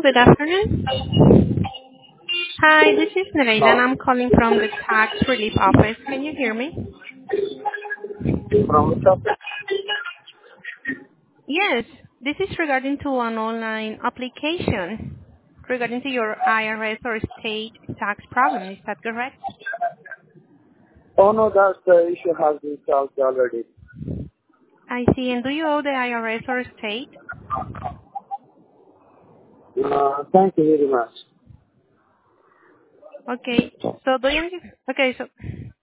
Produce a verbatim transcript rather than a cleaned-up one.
good afternoon. Hi, this is Nereida, and No. I'm calling from the Tax Relief Office. Can you hear me? From which office? Yes, this is regarding to an online application regarding to your I R S or state tax problem. Is that correct? Oh, no, that's the issue has been solved already. I see. And do you owe the I R S or state? Uh, thank you very much. Okay. So do you, okay, so